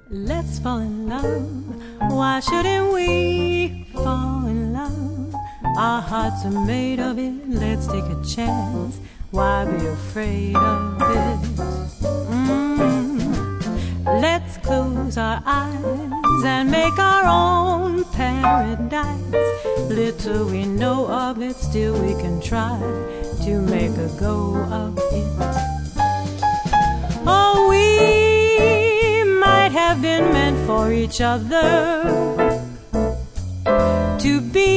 Let's fall in love. Why shouldn't we fall in love? Our hearts are made of it. Let's take a chance. Why be afraid of it? Let's close our eyes and make our own paradise. Little we know of it, still we can try to make a go of it. Oh, we might have been meant for each other, to be